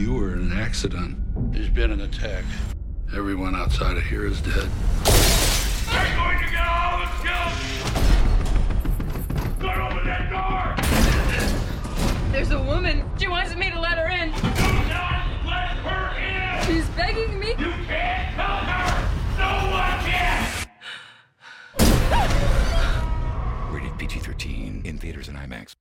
You were in an accident. There's been an attack. Everyone outside of here is dead. I'm going to get all the kills! Don't open that door! There's a woman. She wants me to let her in. Do not let her in! She's begging me. You can't tell her! No one can! Rated PG-13 in theaters and IMAX.